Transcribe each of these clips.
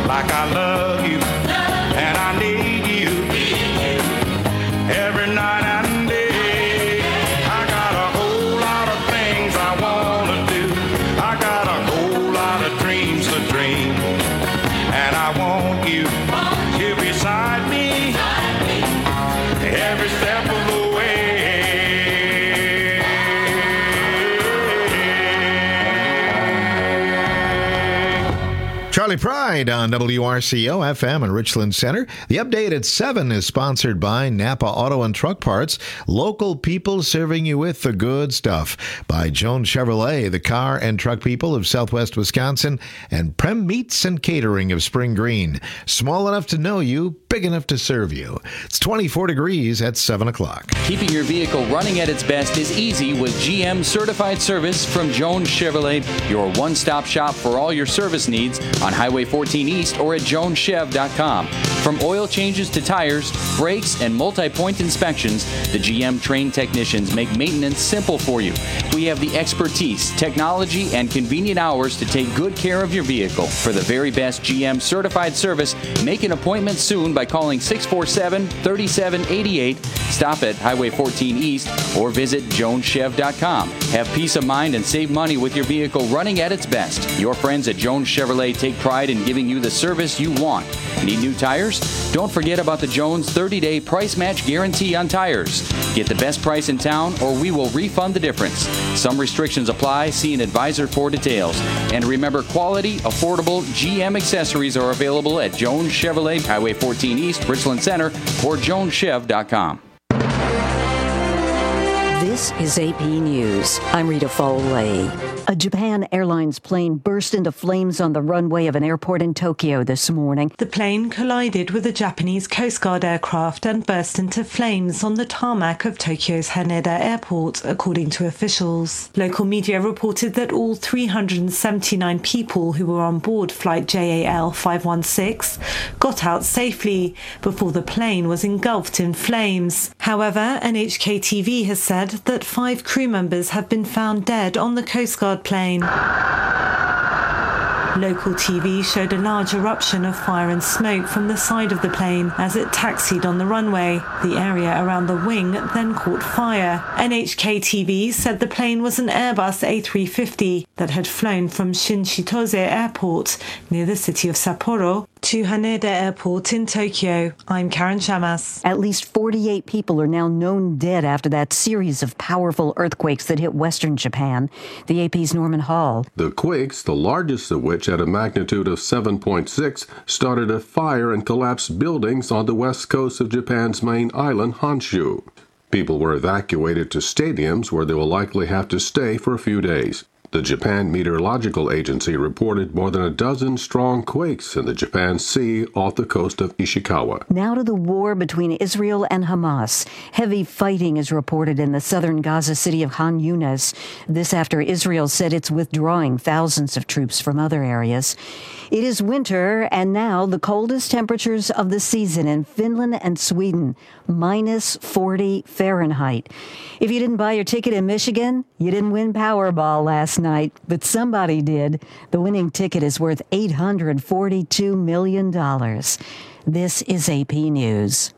like I love you, and I need you every night and day. I got a whole lot of things I want to do. I got a whole lot of dreams to dream, and I want you here beside me every step of the way. Charlie Pride on WRCO FM in Richland Center. The update at 7 is sponsored by Napa Auto and Truck Parts. Local people serving you with the good stuff. By Jones Chevrolet, the car and truck people of Southwest Wisconsin. And Prem Meats and Catering of Spring Green. Small enough to know you, big enough to serve you. It's 24 degrees at 7 o'clock. Keeping your vehicle running at its best is easy with GM Certified Service from Jones Chevrolet, your one-stop shop for all your service needs on Highway 14 East or at joneschev.com. From oil changes to tires, brakes, and multi-point inspections, the GM trained technicians make maintenance simple for you. We have the expertise, technology, and convenient hours to take good care of your vehicle. For the very best GM certified service, make an appointment soon by calling 647-3788. Stop at Highway 14 East or visit joneschev.com. Have peace of mind and save money with your vehicle running at its best. Your friends at Jones Chevrolet take pride in giving you the service you want. Need new tires? Don't forget about the Jones 30-day price match guarantee on tires. Get the best price in town or we will refund the difference. Some restrictions apply. See an advisor for details. And remember, quality, affordable GM accessories are available at Jones Chevrolet, Highway 14 East, Richland Center, or joneschev.com. This is AP News. I'm Rita Foley. A Japan Airlines plane burst into flames on the runway of an airport in Tokyo this morning. The plane collided with a Japanese Coast Guard aircraft and burst into flames on the tarmac of Tokyo's Haneda Airport, according to officials. Local media reported that all 379 people who were on board flight JAL 516 got out safely before the plane was engulfed in flames. However, NHK TV has said that 5 crew members have been found dead on the Coast Guard plane. Local TV showed a large eruption of fire and smoke from the side of the plane as it taxied on the runway. The area around the wing then caught fire. NHK TV said the plane was an Airbus A350 that had flown from Shinchitose Airport near the city of Sapporo to Haneda Airport in Tokyo. I'm Karen Shamas. At least 48 people are now known dead after that series of powerful earthquakes that hit western Japan. The AP's Norman Hall. The quakes, the largest of which at a magnitude of 7.6, started a fire and collapsed buildings on the west coast of Japan's main island, Honshu. People were evacuated to stadiums where they will likely have to stay for a few days. The Japan Meteorological Agency reported more than a dozen strong quakes in the Japan Sea off the coast of Ishikawa. Now to the war between Israel and Hamas. Heavy fighting is reported in the southern Gaza city of Khan Yunis. This after Israel said it's withdrawing thousands of troops from other areas. It is winter, and now the coldest temperatures of the season in Finland and Sweden, minus 40 Fahrenheit. If you didn't buy your ticket in Michigan, you didn't win Powerball last night, but somebody did. The winning ticket is worth $842 million. This is AP News.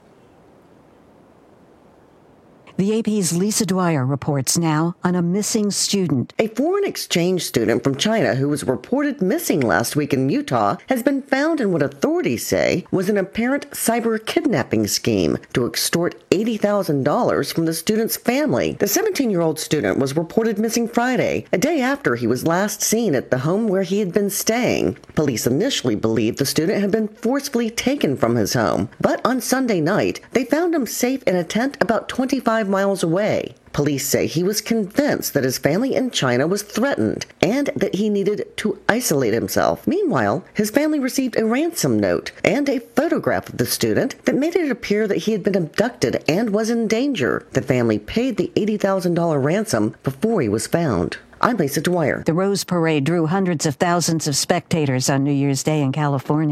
The AP's Lisa Dwyer reports now on a missing student. A foreign exchange student from China who was reported missing last week in Utah has been found in what authorities say was an apparent cyber kidnapping scheme to extort $80,000 from the student's family. The 17-year-old student was reported missing Friday, a day after he was last seen at the home where he had been staying. Police initially believed the student had been forcefully taken from his home, but on Sunday night, they found him safe in a tent about 25 miles away. Police say he was convinced that his family in China was threatened and that he needed to isolate himself. Meanwhile, his family received a ransom note and a photograph of the student that made it appear that he had been abducted and was in danger. The family paid the $80,000 ransom before he was found. I'm Lisa Dwyer. The Rose Parade drew hundreds of thousands of spectators on New Year's Day in California.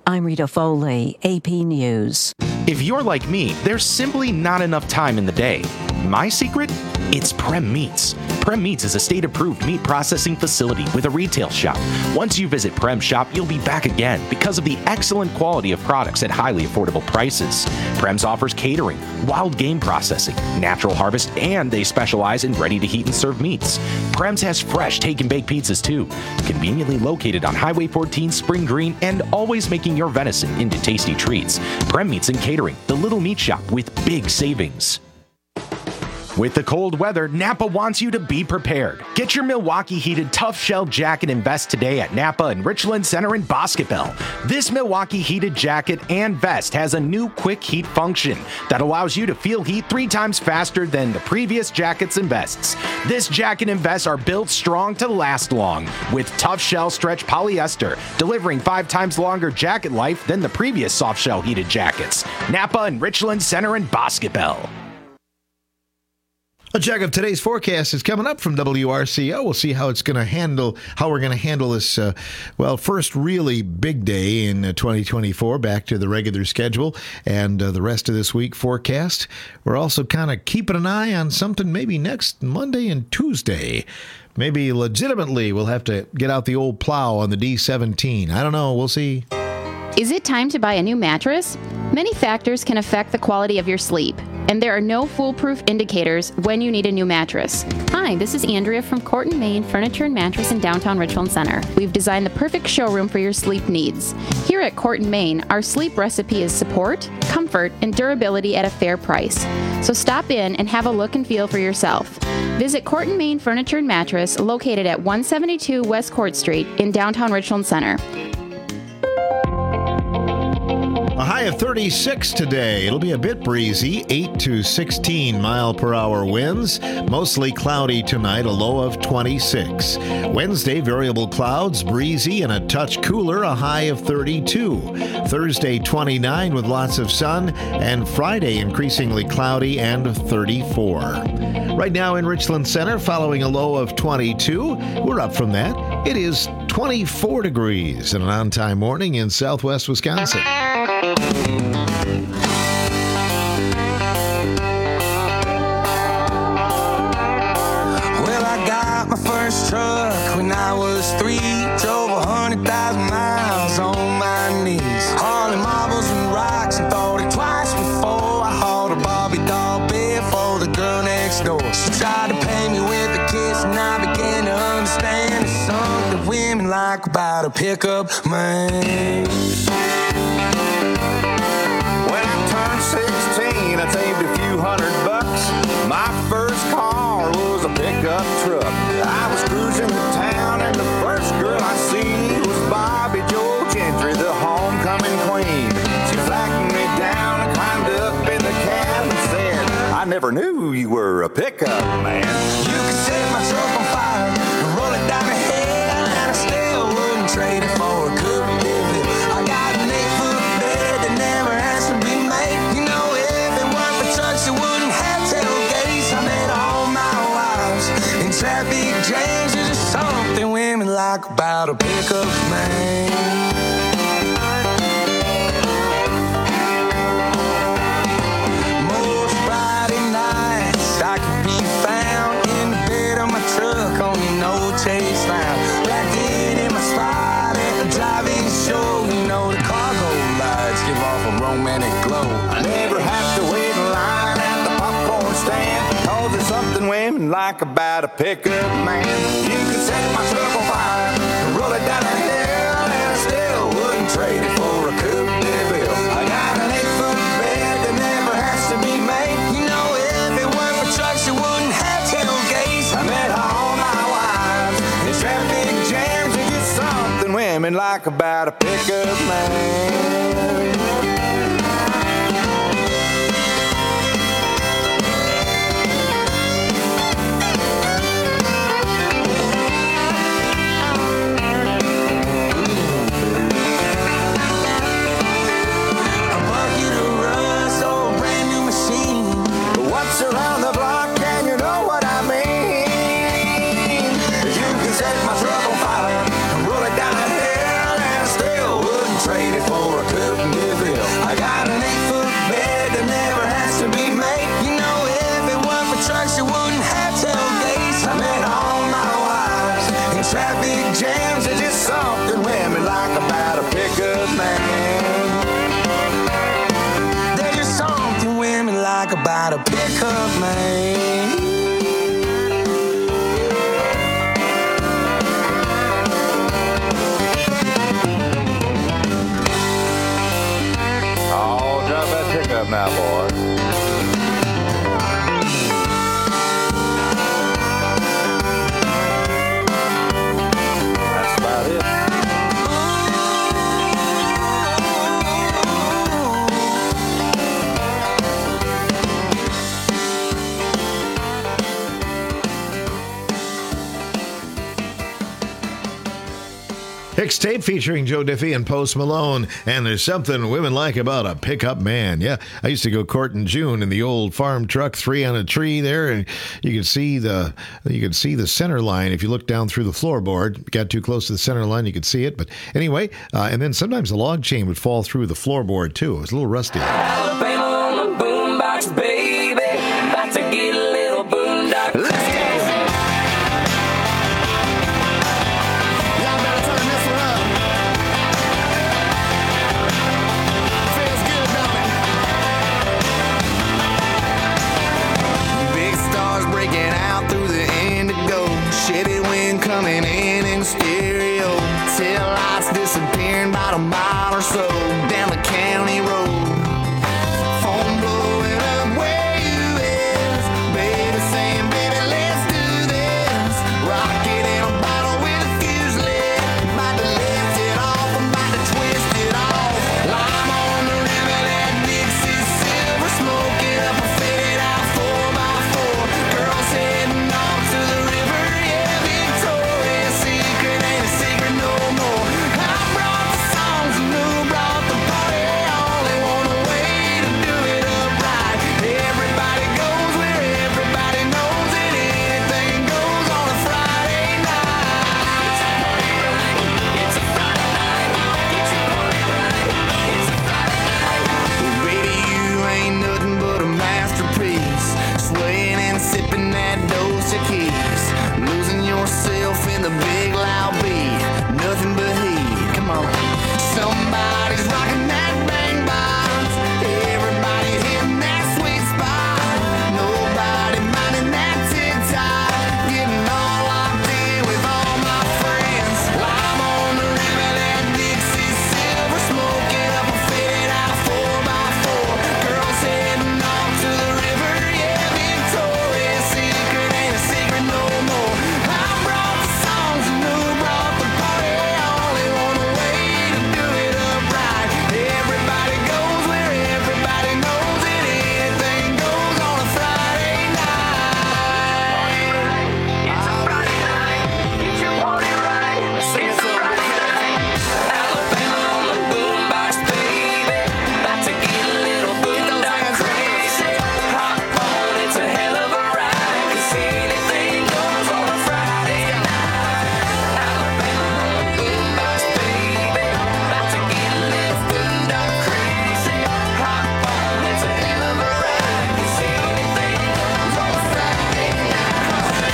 I'm Rita Foley, AP News. If you're like me, there's simply not enough time in the day. My secret? It's Prem Meats. Prem Meats is a state-approved meat processing facility with a retail shop. Once you visit Prem Shop, you'll be back again because of the excellent quality of products at highly affordable prices. Prem's offers catering, wild game processing, natural harvest, and they specialize in ready-to-heat and serve meats. Prem's has fresh take-and-bake pizzas too, conveniently located on Highway 14 Spring Green and always making your venison into tasty treats. Prem Meats and Catering, the little meat shop with big savings. With the cold weather, Napa wants you to be prepared. Get your Milwaukee heated tough shell jacket and vest today at Napa and Richland Center in Boscobel. This Milwaukee heated jacket and vest has a new quick heat function that allows you to feel heat 3 times faster than the previous jackets and vests. This jacket and vest are built strong to last long with tough shell stretch polyester, delivering 5 times longer jacket life than the previous soft shell heated jackets. Napa and Richland Center in Boscobel. A check of today's forecast is coming up from WRCO. We'll see how we're going to handle this, first really big day in 2024, back to the regular schedule, and the rest of this week forecast. We're also kind of keeping an eye on something maybe next Monday and Tuesday. Maybe legitimately we'll have to get out the old plow on the D17. I don't know. We'll see. Is it time to buy a new mattress? Many factors can affect the quality of your sleep, and there are no foolproof indicators when you need a new mattress. Hi, this is Andrea from Corton, Maine Furniture and Mattress in downtown Richland Center. We've designed the perfect showroom for your sleep needs. Here at Corton, Maine, our sleep recipe is support, comfort, and durability at a fair price. So stop in and have a look and feel for yourself. Visit Corton, Maine Furniture and Mattress, located at 172 West Court Street in downtown Richland Center. A high of 36 today. It'll be a bit breezy, 8 to 16 mile per hour winds. Mostly cloudy tonight, a low of 26. Wednesday, variable clouds, breezy and a touch cooler, a high of 32. Thursday, 29 with lots of sun. And Friday, increasingly cloudy and 34. Right now in Richland Center, following a low of 22. We're up from that. It is 24 degrees and an on-time morning in southwest Wisconsin. Well, I got my first truck when I was 3. Drove 100,000 miles on my knees, hauling marbles and rocks, and thought it twice before I hauled a Bobby doll bed for the girl next door. She tried to pay me with a kiss, and I began to understand there's something women like about a pickup man. 16, I saved a few $100. My first car was a pickup truck. I was cruising the town, and the first girl I seen was Bobby Joe Gentry, the homecoming queen. She flagged me down and climbed up in the cab and said, I never knew you were a pickup man. You could set my truck on fire and roll it down the hill, and I still wouldn't trade it for a coupe de ville. I got an 8-foot bed that never has to be made. You know, if it weren't for trucks, it wouldn't have tailgates. I met all my wives in traffic jams. There's just something women like about a pickup man. Most Friday nights I could be found in the bed of my truck on an old chase line, wrapped in my spot at the driving show. You know, the cargo lights give off a romantic glow. I never have to wait in line at the popcorn stand, cause there's something women like about a pickup man. You can set my truck on fire and roll it down the hill, and I still wouldn't trade it for a coupe de ville. I got an 8-foot bed that never has to be made. You know, if it weren't for trucks, it wouldn't have tailgates. I met all my wives in traffic jams, and just something women like about a pickup man. Around the block, and you know what I mean. You can set my truck on fire and roll it down the hill, and I still wouldn't trade it for about a pickup man. Oh, drop that pickup now, boys. That's about it. Hicks Tape featuring Joe Diffie and Post Malone. And there's something women like about a pickup man. Yeah, I used to go courting June in the old farm truck, 3 on a tree there, and you could see the center line. If you look down through the floorboard, got too close to the center line, you could see it. But anyway, and then sometimes the log chain would fall through the floorboard too. It was a little rusty. Alabama on the boombox, baby. About to get a little boondock. Let's go. Y'all better turn this one up. Feels good, don't it? Big stars breaking out through the indigo. Shitty wind coming in stereo. Tail lights disappearing about a mile or so down the county road. Phone blowing up where you is. Baby saying, baby, let's do this. Rocket in a bottle with a fuse lit. About to lift it off, I'm about to twist it off. Lime on the river, that Dixie silver. Smoking up a faded out 4x4. Girls heading off to the river, yeah, Victoria's Secret ain't a secret no more. I brought the songs and who brought the party. Only one way to do it up right. Everybody goes where everybody knows it. Anything goes on a Friday night. It's a Friday night. Get your party right. It's a Friday night. Baby, you ain't nothing but a masterpiece. Swaying and sipping that dose of keys. Losing yourself in the big loud beat. Nothing but heat. Come on. Somebody's rocking that bang box. Everybody hitting that sweet spot. Nobody minding that tick-tock. Getting all locked in with all my friends. Lime on the river, that Dixie silver. Smoking up a faded out 4x4. Girls heading off to the river, yeah, Victoria's Secret ain't a secret no more. I brought the songs and who brought the party. Only one way to do it up right. Everybody goes where everybody knows it. Anything goes on a Friday night. It's a Friday night. Get your party right. It's a Friday night. Alabama on the boombox, baby. About to get a little boondock crazy. Hop on, it's a hell of a ride. 'Cause anything goes on a Friday night. Alabama on the boombox, baby. About to get a little boondock crazy. Hop on, it's a hell of a ride. 'Cause anything goes on a Friday night.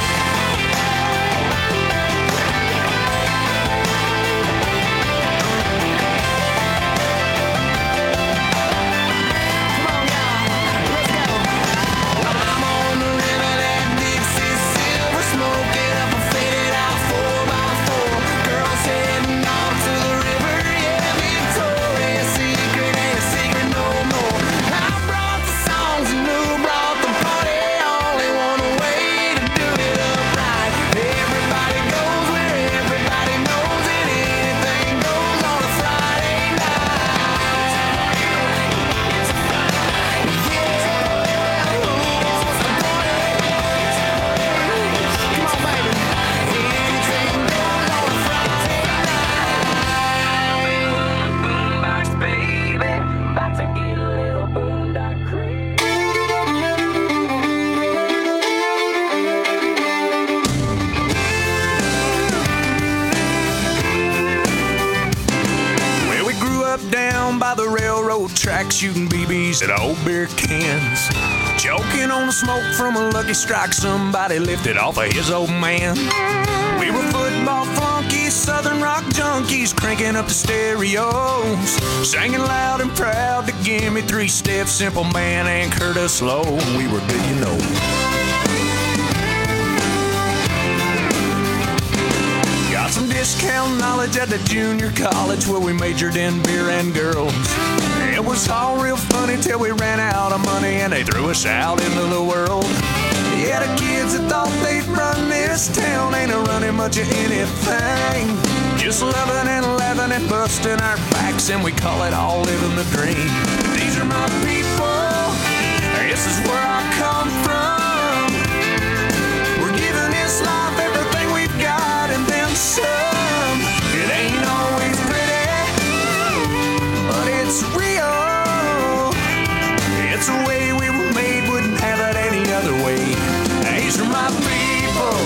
Come on, y'all. Let's go. I'm on the river, that Dixie silver. Smoking up a faded out 4x4. Girls heading off to the river, yeah, Victoria's Secret ain't a secret no more. I brought the songs and who brought the party. Only one way to do it up right. Everybody goes where everybody knows it. Anything goes on a Friday night. It's a Friday night. Yeah, who wants to party? Come on, baby. Anything goes on a Friday night. Boombox, baby. About to get a little boondock crazy. Well, we grew up down by the railroad track, shooting BBs at old beer cans. Choking on the smoke from a Lucky Strike somebody lifted off of his old man. We were football flunkies these southern rock junkies cranking up the stereos, singing loud and proud to give me 3 steps, Simple Man and Curtis Slow. We were good, you know. Got some discount knowledge at the junior college where we majored in beer and girls. It was all real funny till we ran out of money and they threw us out into the world. Yeah, the kids that thought they'd run this town ain't a running much of anything. Just loving and laughing and busting our backs, and we call it all living the dream. These are my people, this is where I come from. We're giving this life everything we've got and then some. It ain't always pretty, but it's real. It's the way we were made, wouldn't have it any other way. These are my people.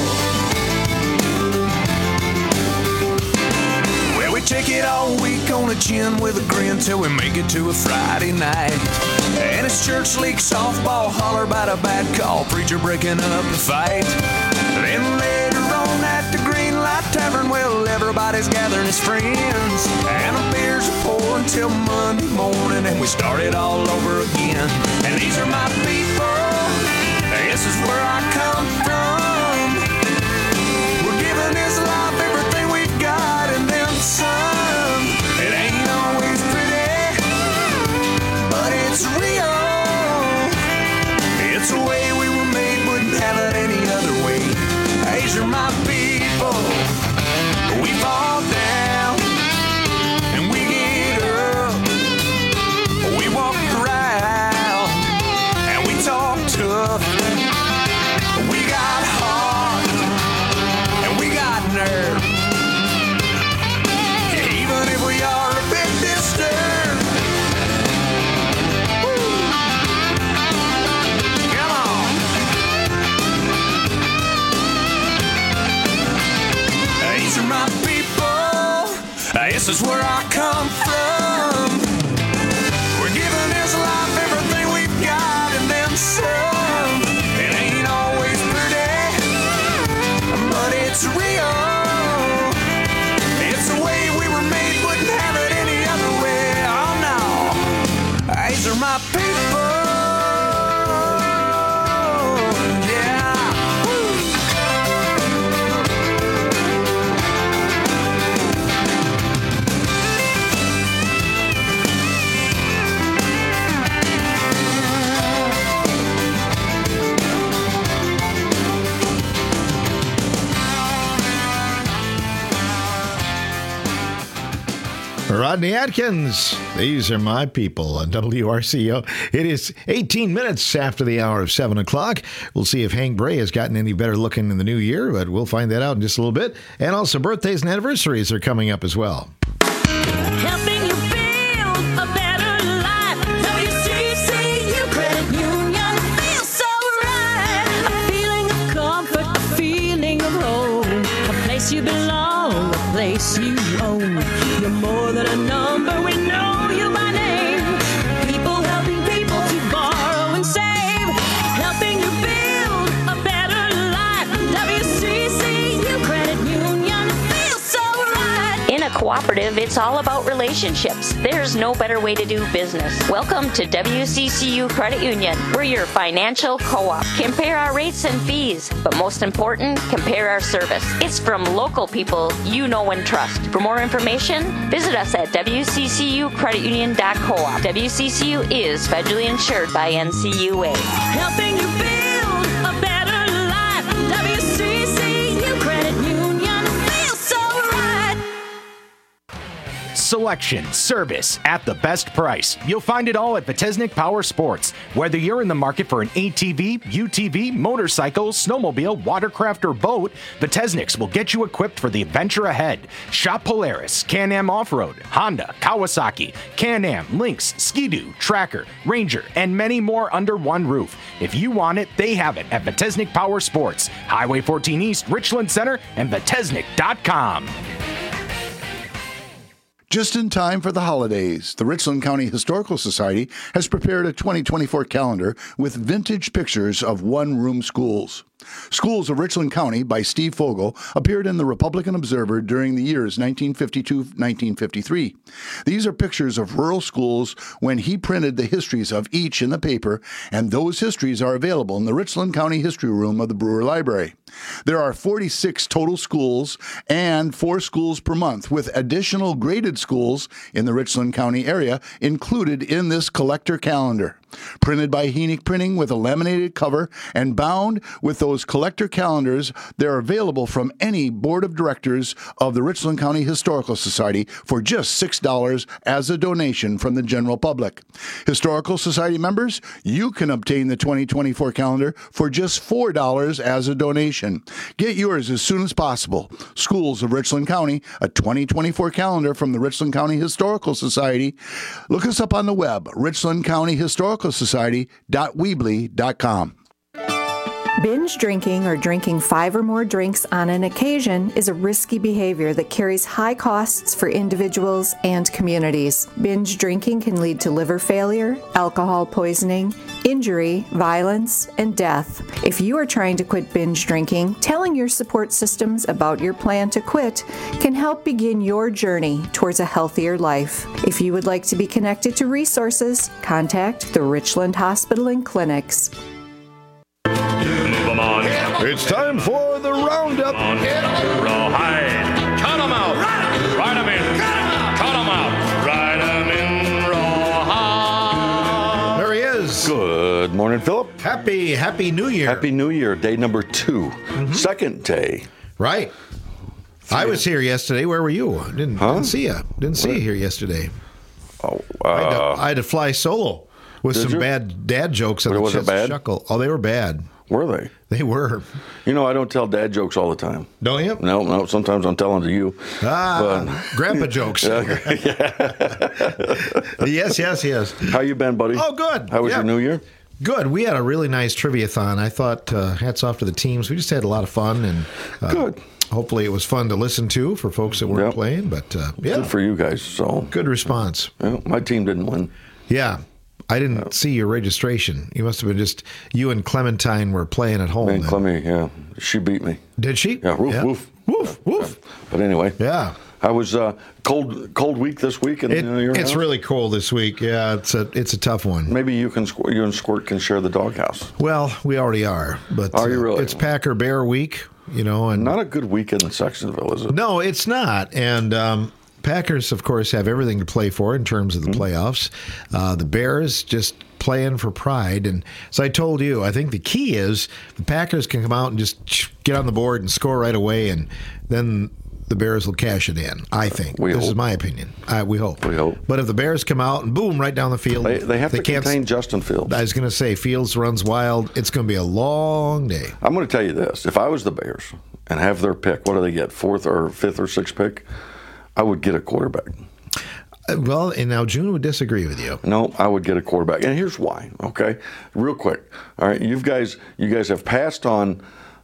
Well, we take it all week on a chin with a grin till we make it to a Friday night. And it's church league softball, holler about a bad call, preacher breaking up the fight. Then later on at the Green Light Tavern, well, everybody's gathering his friends. And the beers are pouring till Monday morning, and we start it all over again. And these are my people. This is where I come from. We're giving this life everything we've got and then some. It ain't always pretty, but it's real. It's the way we were made, wouldn't have it any other way. These are my people. We fall down and we get up. We walk around and we talk tough. We got heart and we got nerve. Even if we are a bit disturbed. Woo. Come on. These are my people. This is where I come from. We're giving this life everything we've got and then some. It ain't always pretty, but it's real. It's the way we were made, wouldn't have it any other way. Oh no, these are my people. Yeah. Rodney Atkins, these are my people on WRCO. It is 18 minutes after the hour of 7 o'clock. We'll see if Hank Bray has gotten any better looking in the new year, but we'll find that out in just a little bit. And also birthdays and anniversaries are coming up as well. Helping you build a better life. WCCU Credit Union feels so right. A feeling of comfort, a feeling of home. A place you belong, a place you own. You're more than a number, we know you by name. People helping people to borrow and save. Helping you build a better life. WCCU Credit Union feels so right. In a cooperative, it's all about relationships. There's no better way to do business. Welcome to WCCU Credit Union. We're your financial co-op. Compare our rates and fees, but most important, compare our service. It's from local people you know and trust. For more information, visit us at wccucreditunion.coop. WCCU is federally insured by NCUA. Helping you build a better life. WCCU Credit Union feels so right. Selection, service at the best price. You'll find it all at Vitesnik Power Sports. Whether you're in the market for an ATV, UTV, motorcycle, snowmobile, watercraft, or boat, Vitesniks will get you equipped for the adventure ahead. Shop Polaris, Can-Am Off-Road, Honda, Kawasaki, Can-Am, Lynx, Ski-Doo, Tracker, Ranger, and many more under one roof. If you want it, they have it at Vitesnik Power Sports, Highway 14 East, Richland Center, and Vitesnik.com. Just in time for the holidays, the Richland County Historical Society has prepared a 2024 calendar with vintage pictures of one-room schools. Schools of Richland County by Steve Fogel appeared in the Republican Observer during the years 1952-1953. These are pictures of rural schools when he printed the histories of each in the paper, and those histories are available in the Richland County History Room of the Brewer Library. There are 46 total schools and 4 schools per month, with additional graded schools in the Richland County area included in this collector calendar. Printed by Heenick Printing with a laminated cover and bound with those collector calendars, they're available from any board of directors of the Richland County Historical Society for just $6 as a donation from the general public. Historical Society members, you can obtain the 2024 calendar for just $4 as a donation. Get yours as soon as possible. Schools of Richland County, a 2024 calendar from the Richland County Historical Society. Look us up on the web, richlandcountyhistoricalsociety.weebly.com. Binge drinking or drinking 5 or more drinks on an occasion is a risky behavior that carries high costs for individuals and communities. Binge drinking can lead to liver failure, alcohol poisoning, injury, violence, and death. If you are trying to quit binge drinking, telling your support systems about your plan to quit can help begin your journey towards a healthier life. If you would like to be connected to resources, contact the Richland Hospital and Clinics. It's time for the Roundup. Rawhide. Cut 'em out. Ride 'em in. Cut 'em out. Ride 'em in rawhide. There he is. Good morning, Philip. Happy New Year. Happy New Year, day number 2. Second day. Right. I was here yesterday. Where were you? Didn't see you. Didn't see you here yesterday. Oh, I had to fly solo with some bad dad jokes on the was it Chest bad? Shuckle. Oh, they were bad. Were they? They were. You know, I don't tell dad jokes all the time. Don't you? No. Sometimes I'm telling to you. Grandpa jokes. Yes. How you been, buddy? Oh, good. How was your New Year? Good. We had a really nice trivia-thon. I thought, hats off to the teams. We just had a lot of fun. And good. Hopefully it was fun to listen to for folks that weren't playing. But good for you guys. So good response. Yeah, my team didn't win. Yeah. I didn't see your registration. You must have been just you and Clementine were playing at home. And Clemmy, she beat me. Did she? Yeah, woof. But anyway, I was cold week this week, and it's really cold this week. Yeah, it's a tough one. Maybe you and Squirt can share the doghouse. Well, we already are, but are you really? It's Packer Bear week, and not a good weekend in Sextonville, is it? No, it's not, and. Packers, of course, have everything to play for in terms of the playoffs. The Bears just playing for pride. And as I told you, I think the key is the Packers can come out and just get on the board and score right away, and then the Bears will cash it in, I think. This is my opinion. We hope. We hope. But if the Bears come out and boom, right down the field. They have to contain Justin Fields. I was going to say, Fields runs wild. It's going to be a long day. I'm going to tell you this. If I was the Bears and have their pick, what do they get, 4th or 5th or 6th pick? I would get a quarterback. Well, and now June would disagree with you. No, I would get a quarterback, and here's why. Okay, real quick. All right, you guys have passed on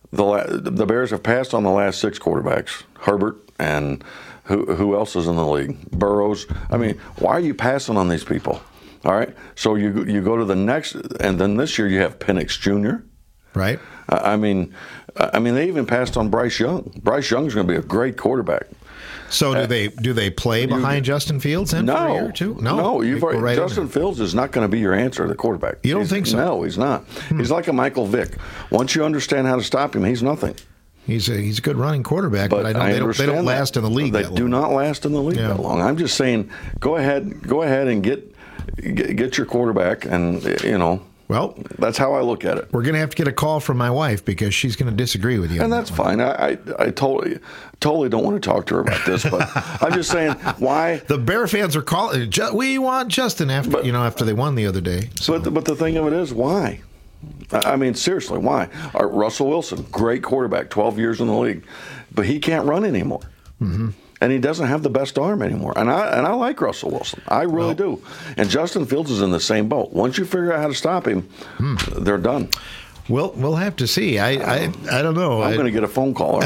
the Bears have passed on the last 6 quarterbacks. Herbert and who else is in the league? Burrows. I mean, why are you passing on these people? All right, so you go to the next, and then this year you have Penix Jr. Right. I mean, they even passed on Bryce Young. Bryce Young's going to be a great quarterback. So do they play behind Justin Fields then for a year or two? No. Justin Fields is not going to be your answer, the quarterback. You don't think so? No, he's not. He's like a Michael Vick. Once you understand how to stop him, he's nothing. He's a good running quarterback, but they don't last in the league. They do not last in the league that long. I'm just saying, go ahead and get your quarterback, and Well, that's how I look at it. We're going to have to get a call from my wife because she's going to disagree with you. And that's fine. I totally don't want to talk to her about this, but I'm just saying why the Bear fans are calling. We want Justin after they won the other day. So. But the thing of it is, why? I mean, seriously, why? Russell Wilson, great quarterback, 12 years in the league, but he can't run anymore. Mm-hmm. And he doesn't have the best arm anymore. And I like Russell Wilson. I really do. And Justin Fields is in the same boat. Once you figure out how to stop him, they're done. We'll have to see. I don't know. I'm going to get a phone call.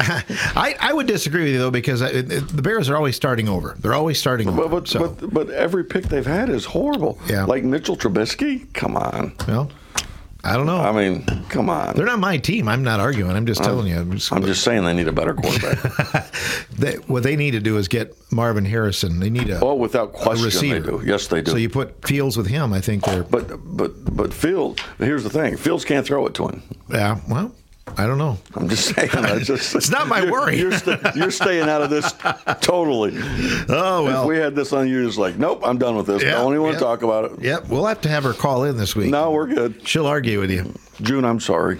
I would disagree with you, though, because the Bears are always starting over. They're always starting over. But every pick they've had is horrible. Yeah. Like Mitchell Trubisky? Come on. Well, I don't know. I mean, come on. They're not my team. I'm not arguing. I'm just telling you. I'm just saying they need a better quarterback. What they need to do is get Marvin Harrison. They need without question, receiver. they do. Yes, they do. So you put Fields with him. I think they're. But Fields. Here's the thing. Fields can't throw it to him. Yeah. Well, I don't know. I'm just saying. It's not my worry. You're staying out of this totally. Oh, well. If we had this on, you're just like, nope, I'm done with this. I don't even want to talk about it. Yep. We'll have to have her call in this week. No, we're good. She'll argue with you. June, I'm sorry.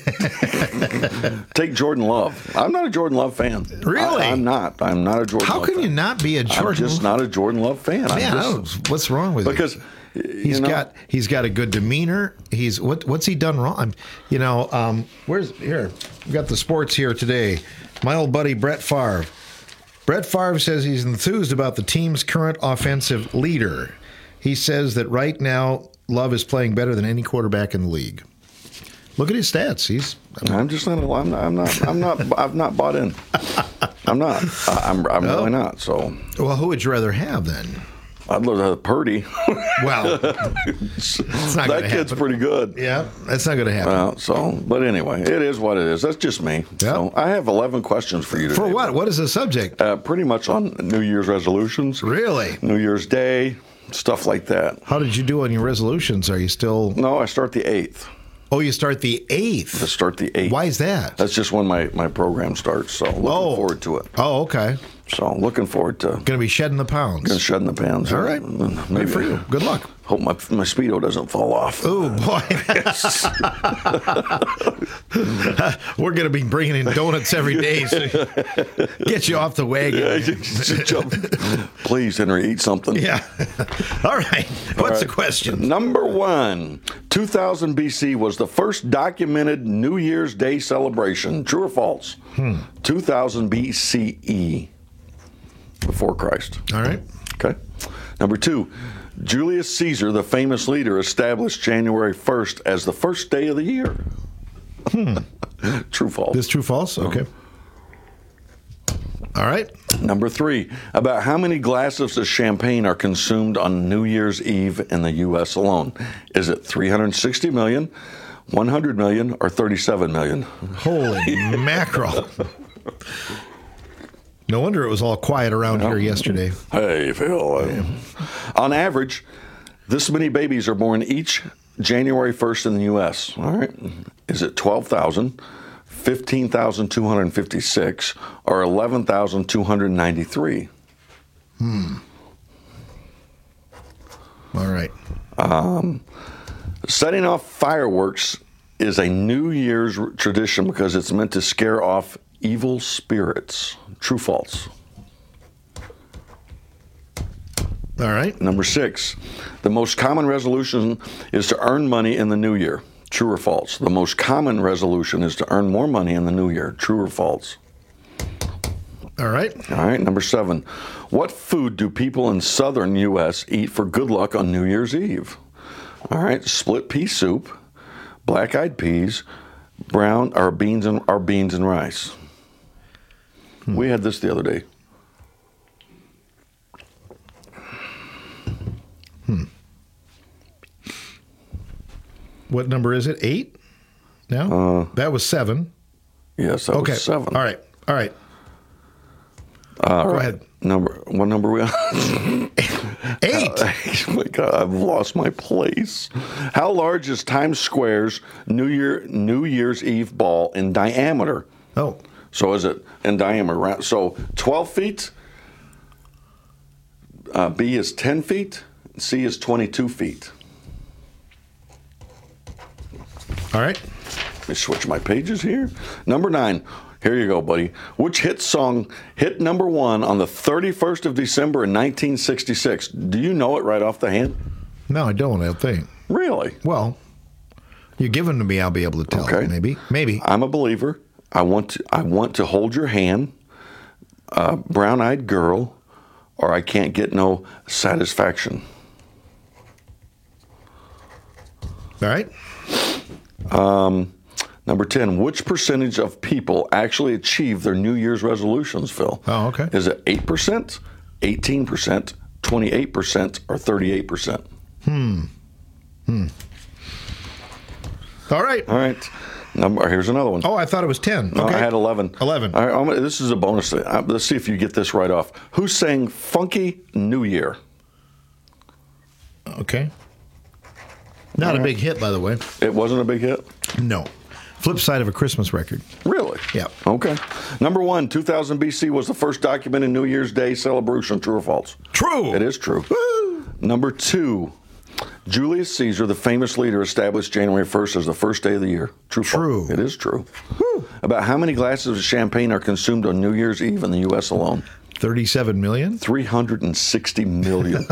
Take Jordan Love. I'm not a Jordan Love fan. Really? I'm not. I'm not a Jordan How Love can fan. you not be a Jordan? I'm just not a Jordan Love fan. What's wrong with because he's got a good demeanor. What's he done wrong? Where's here? We got the sports here today. My old buddy Brett Favre. Brett Favre says he's enthused about the team's current offensive leader. He says that right now Love is playing better than any quarterback in the league. Look at his stats. I've not bought in. I'm not. I'm really not. So. Well, who would you rather have then? I'd love to have Purdy. Well, it's not that kid's pretty good. Yeah, that's not going to happen. But anyway, it is what it is. That's just me. Yep. So I have 11 questions for you today. For what? What is the subject? Pretty much on New Year's resolutions. Really? New Year's Day, stuff like that. How did you do on your resolutions? Are you still? No, I start the 8th. Oh, you start the 8th? I start the 8th. Why is that? That's just when my program starts, so looking forward to it. Oh, okay. So looking forward to... Going to be shedding the pounds. Going to shedding the pounds. All right. Maybe good for you. Good luck. Hope my Speedo doesn't fall off. Oh, boy. We're going to be bringing in donuts every day. So get you off the wagon. Please, Henry, eat something. Yeah. All right. What's the question? Number 1. 2000 BC was the first documented New Year's Day celebration. True or false? 2000 BCE. Before Christ. All right. Okay. Number 2. Julius Caesar, the famous leader, established January 1st as the first day of the year. True, false. This true, false? Okay. All right. Number 3. About how many glasses of champagne are consumed on New Year's Eve in the U.S. alone? Is it 360 million, 100 million, or 37 million? Holy mackerel. No wonder it was all quiet around here yesterday. Hey, Phil. On average, this many babies are born each January 1st in the U.S. All right. Is it 12,000, 15,256, or 11,293? All right. Setting off fireworks is a New Year's tradition because it's meant to scare off evil spirits. True, false? All right. Number 6. The most common resolution is to earn money in the new year. True or false? The most common resolution is to earn more money in the new year. True or false? All right. All right. Number 7. What food do people in southern U.S. eat for good luck on New Year's Eve? All right. Split pea soup, black-eyed peas, beans and rice. We had this the other day. What number is it? 8? No? That was 7. Yes, that was 7. All right. Go ahead. What number are we on? 8. Oh my God, I've lost my place. How large is Times Square's New Year's Eve ball in diameter? Oh. So is it in diameter? So 12 feet, B is 10 feet, C is 22 feet. All right. Let me switch my pages here. Number 9. Here you go, buddy. Which hit song hit number 1 on the 31st of December in 1966? Do you know it right off the hand? No, I don't think. Really? Well, you give them to me, I'll be able to tell. Okay. Maybe. I'm a believer. I want to hold your hand, Brown-Eyed Girl, or I Can't Get No Satisfaction. All right. Number 10, which percentage of people actually achieve their New Year's resolutions, Phil? Oh, okay. Is it 8%, 18%, 28%, or 38%? All right. All right. Here's another one. Oh, I thought it was 10. No, Okay. I had 11. 11. All right, this is a bonus. Let's see if you get this right off. Who sang Funky New Year? Okay. Not a big hit, by the way. It wasn't a big hit? No. Flip side of a Christmas record. Really? Yeah. Okay. Number 1, 2000 BC was the first documented New Year's Day celebration. True or false? True. It is true. Number 2, Julius Caesar, the famous leader, established January 1st as the first day of the year. True. True. It is true. About how many glasses of champagne are consumed on New Year's Eve in the U.S. alone? 37 million? 360 million.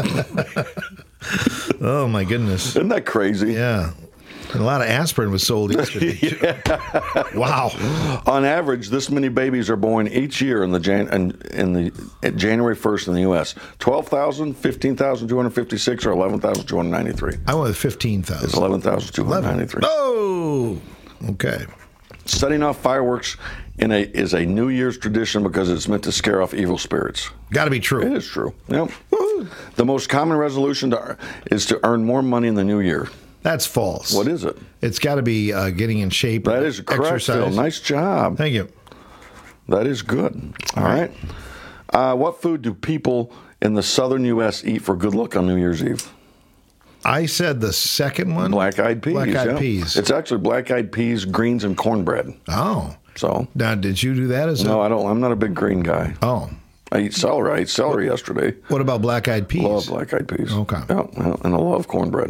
Oh, my goodness. Isn't that crazy? Yeah. And a lot of aspirin was sold yesterday. Wow. On average, this many babies are born each year at January 1st in the U.S. 12,000, 15,256, or 11,293. I went with 15,000. It's 11,293. Oh, okay. Setting off fireworks is a New Year's tradition because it's meant to scare off evil spirits. Got to be true. It is true. Yep. The most common resolution is to earn more money in the new year. That's false. What is it? It's got to be getting in shape. That is correct, Phil. Nice job. Thank you. That is good. All right. What food do people in the southern U.S. eat for good luck on New Year's Eve? I said the second one. Black-eyed peas. Black-eyed peas. It's actually black-eyed peas, greens, and cornbread. Oh. So. Now, did you do that? No, I don't. I'm not a big green guy. Oh. I eat celery. I ate celery yesterday. What about black-eyed peas? Love black-eyed peas. Okay. Yeah, and I love cornbread.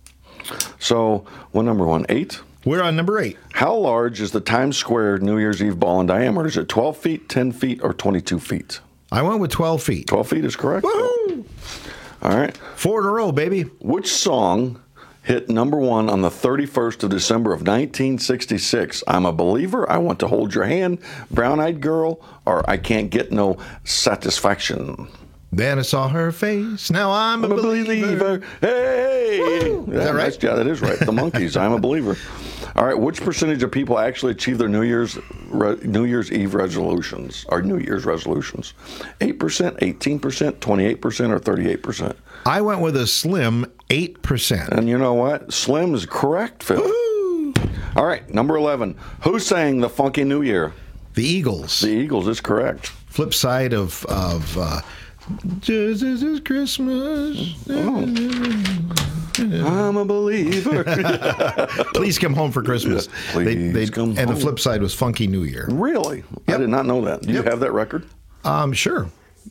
So, what number 1? 8? We're on number 8. How large is the Times Square New Year's Eve ball in diameter? Is it 12 feet, 10 feet, or 22 feet? I went with 12 feet. 12 feet is correct. Woo-hoo! All right. 4 in a row, baby. Which song hit number 1 on the 31st of December of 1966? I'm a Believer, I Want to Hold Your Hand, Brown Eyed Girl, or I Can't Get No Satisfaction? Then I saw her face. Now I'm a believer. Hey! Is that right? Yeah, that is right. The Monkees, I'm a Believer. All right, which percentage of people actually achieve their New Year's Eve resolutions, or New Year's resolutions? 8%, 18%, 28%, or 38%? I went with a slim 8%. And you know what? Slim is correct, Phil. Woo-hoo! All right, number 11. Who sang the Funky New Year? The Eagles. The Eagles is correct. Flip side of Just as it's Christmas. I'm a believer. Please come home for Christmas. Please come and home. the flip side was Funky New Year. Really? Yep. I did not know that. Do you have that record? Sure.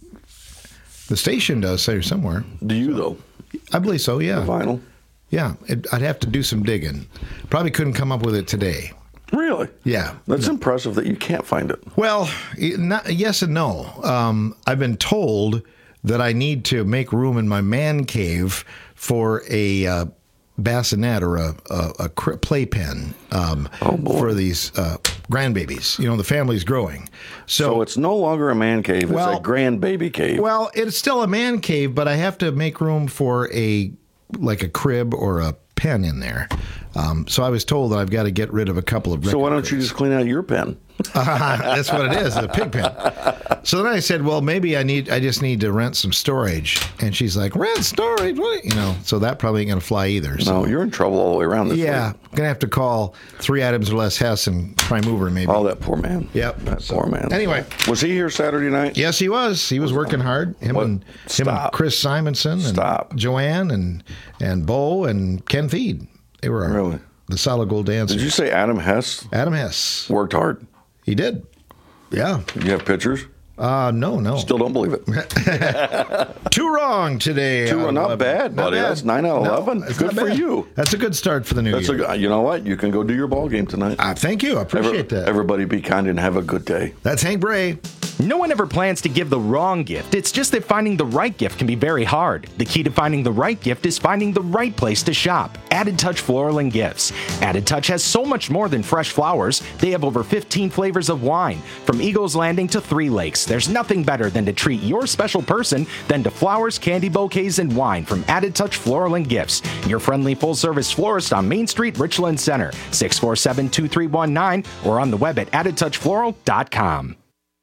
The station does say somewhere. Do you, though? I believe so, yeah. The vinyl? Yeah. I'd have to do some digging. Probably couldn't come up with it today. Really? Yeah. That's impressive that you can't find it. Well, yes and no. I've been told that I need to make room in my man cave for a bassinet or a playpen for these grandbabies. You know, the family's growing. So it's no longer a man cave. It's a grandbaby cave. Well, it's still a man cave, but I have to make room for a crib or a pen in there. So I was told that I've got to get rid of a couple of record So why don't crates. you just clean out your pen? That's what it is, a pig pen. So then I said, well, maybe I just need to rent some storage. And she's like, rent storage? What? You know, so that probably ain't going to fly either. So. No, you're in trouble all the way around this week. Yeah, going to have to call 3 Items or Less Hess and try mover maybe. Oh, that poor man. Yep. That poor man. Anyway. Was he here Saturday night? Yes, he was. He was working hard. Him and Chris Simonson and Joanne and Bo and Ken Feed. They were the Solid Gold Dancers. Did you say Adam Hess? Adam Hess. Worked hard. He did. Yeah. Did you have pictures? No. Still don't believe it. 2 wrong today. Not bad, buddy. That's 9 out of 11. Good for you. That's a good start for the new year. You know what? You can go do your ball game tonight. Thank you. I appreciate that. Everybody be kind and have a good day. That's Hank Bray. No one ever plans to give the wrong gift. It's just that finding the right gift can be very hard. The key to finding the right gift is finding the right place to shop. Added Touch Floral and Gifts. Added Touch has so much more than fresh flowers. They have over 15 flavors of wine, from Eagles Landing to Three Lakes. There's nothing better than to treat your special person than to flowers, candy bouquets, and wine from Added Touch Floral and Gifts. Your friendly full-service florist on Main Street, Richland Center, 647-2319, or on the web at addedtouchfloral.com.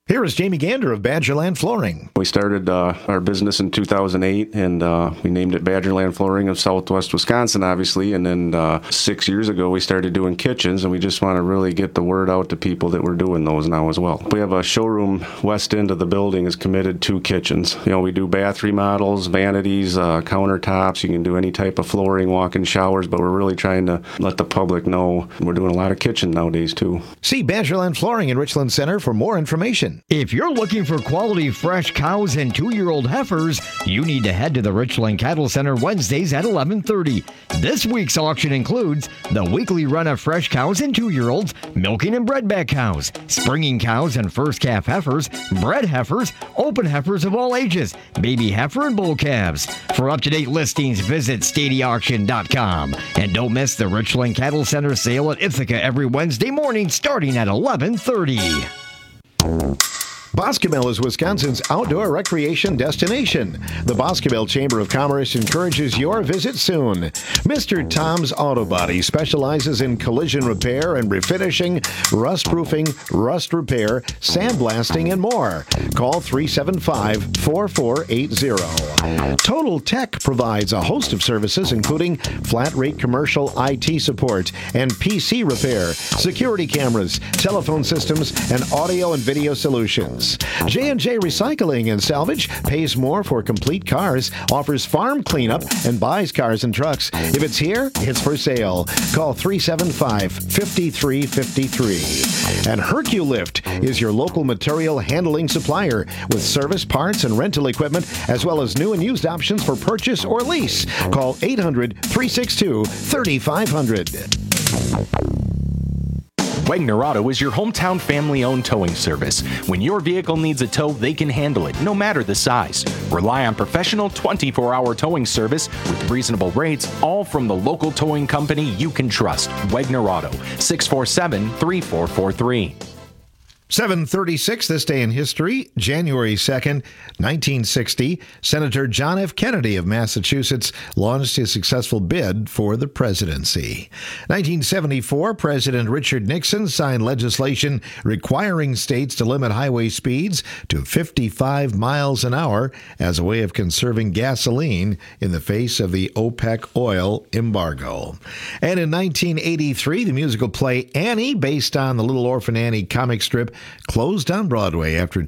Here is Jamie Gander of Badgerland Flooring. We started our business in 2008, and we named it Badgerland Flooring of Southwest Wisconsin, obviously. And then 6 years ago, we started doing kitchens, and we just want to really get the word out to people that we're doing those now as well. We have a showroom west end of the building is committed to kitchens. You know, we do bath remodels, vanities, countertops. You can do any type of flooring, walk-in showers, but we're really trying to let the public know we're doing a lot of kitchen nowadays, too. See Badgerland Flooring in Richland Center for more information. If you're looking for quality fresh cows and 2-year-old heifers, you need to head to the Richland Cattle Center Wednesdays at 11:30. This week's auction includes the weekly run of fresh cows and 2-year-olds, milking and bredback cows, springing cows and first calf heifers, bred heifers, open heifers of all ages, baby heifer and bull calves. For up-to-date listings, visit StadiaAuction.com. And don't miss the Richland Cattle Center sale at Ithaca every Wednesday morning starting at 11:30. Boscobel is Wisconsin's outdoor recreation destination. The Boscobel Chamber of Commerce encourages your visit soon. Mr. Tom's Auto Body specializes in collision repair and refinishing, rust proofing, rust repair, sandblasting, and more. Call 375-4480. Total Tech provides a host of services including flat rate commercial IT support and PC repair, security cameras, telephone systems, and audio and video solutions. J&J Recycling and Salvage pays more for complete cars, offers farm cleanup, and buys cars and trucks. If it's here, it's for sale. Call 375-5353. And Herculift is your local material handling supplier with service, parts, and rental equipment, as well as new and used options for purchase or lease. Call 800-362-3500. Wegner Auto is your hometown family-owned towing service. When your vehicle needs a tow, they can handle it, no matter the size. Rely on professional 24-hour towing service with reasonable rates, all from the local towing company you can trust. Wegner Auto, 647-3443. 736 this day in history, January 2nd, 1960, Senator John F. Kennedy of Massachusetts launched his successful bid for the presidency. 1974, President Richard Nixon signed legislation requiring states to limit highway speeds to 55 miles an hour as a way of conserving gasoline in the face of the OPEC oil embargo. And in 1983, the musical play Annie, based on the Little Orphan Annie comic strip, closed on Broadway after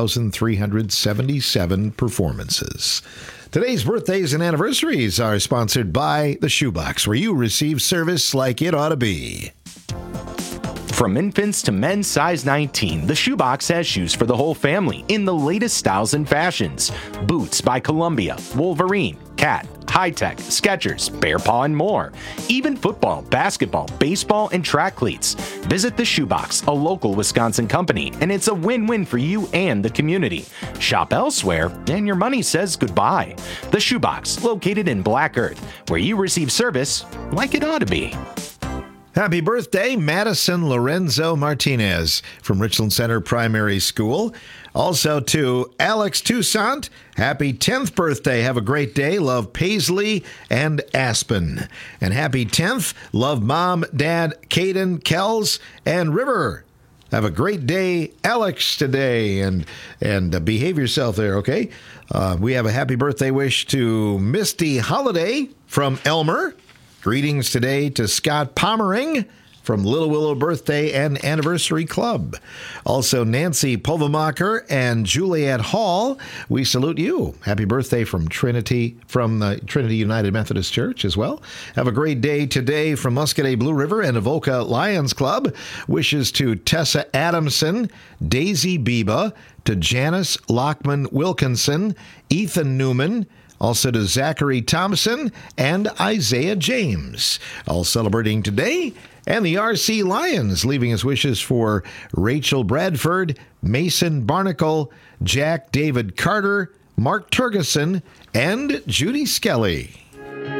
2,377 performances. Today's birthdays and anniversaries are sponsored by The Shoebox, where you receive service like it ought to be. From infants to men's size 19, The Shoebox has shoes for the whole family in the latest styles and fashions. Boots by Columbia, Wolverine, Cat, High Tech, Skechers, Bear Paw, and more. Even football, basketball, baseball, and track cleats. Visit The Shoebox, a local Wisconsin company, and it's a win-win for you and the community. Shop elsewhere, and your money says goodbye. The Shoebox, located in Black Earth, where you receive service like it ought to be. Happy birthday, Madison Lorenzo Martinez from Richland Center Primary School. Also to Alex Toussaint, happy 10th birthday. Have a great day. Love Paisley and Aspen. And happy 10th. Love Mom, Dad, Caden, Kells, and River. Have a great day, Alex, today, and behave yourself there, okay? We have a happy birthday wish to Misty Holiday from Elmer. Greetings today to Scott Pommering from Little Willow Birthday and Anniversary Club. Also, Nancy Povemacher and Juliet Hall, we salute you. Happy birthday from Trinity United Methodist Church as well. Have a great day today from Muscadet Blue River and Avoca Lions Club. Wishes to Tessa Adamson, Daisy Biba, to Janice Lockman Wilkinson, Ethan Newman, also to Zachary Thompson and Isaiah James, all celebrating today. And the RC Lions leaving his wishes for Rachel Bradford, Mason Barnacle, Jack David Carter, Mark Turgeson, and Judy Skelly.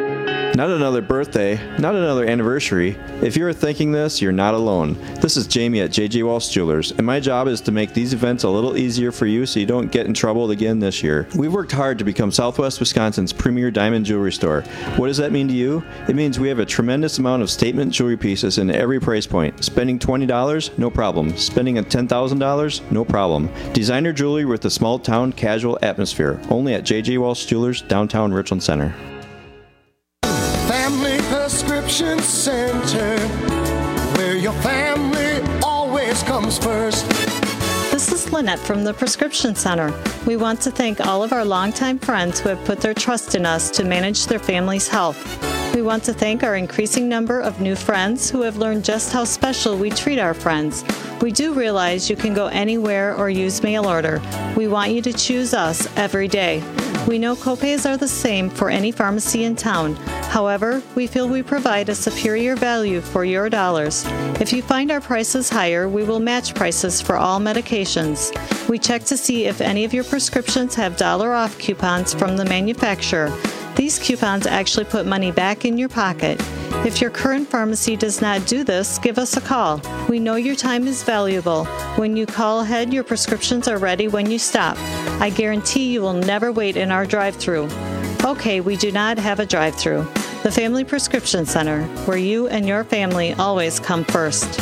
Not another birthday, not another anniversary. If you're thinking this, you're not alone. This is Jamie at J.J. Walsh Jewelers, and my job is to make these events a little easier for you so you don't get in trouble again this year. We've worked hard to become Southwest Wisconsin's premier diamond jewelry store. What does that mean to you? It means we have a tremendous amount of statement jewelry pieces in every price point. Spending $20? No problem. Spending $10,000? No problem. Designer jewelry with a small town casual atmosphere. Only at J.J. Walsh Jewelers, downtown Richland Center. Family Prescription Center, where your family always comes first. This is Lynette from the Prescription Center. We want to thank all of our longtime friends who have put their trust in us to manage their family's health. We want to thank our increasing number of new friends who have learned just how special we treat our friends. We do realize you can go anywhere or use mail order. We want you to choose us every day. We know copays are the same for any pharmacy in town. However, we feel we provide a superior value for your dollars. If you find our prices higher, we will match prices for all medications. We check to see if any of your prescriptions have dollar off coupons from the manufacturer. These coupons actually put money back in your pocket. If your current pharmacy does not do this, give us a call. We know your time is valuable. When you call ahead, your prescriptions are ready when you stop. I guarantee you will never wait in our drive-thru. Okay, we do not have a drive-thru. The Family Prescription Center, where you and your family always come first.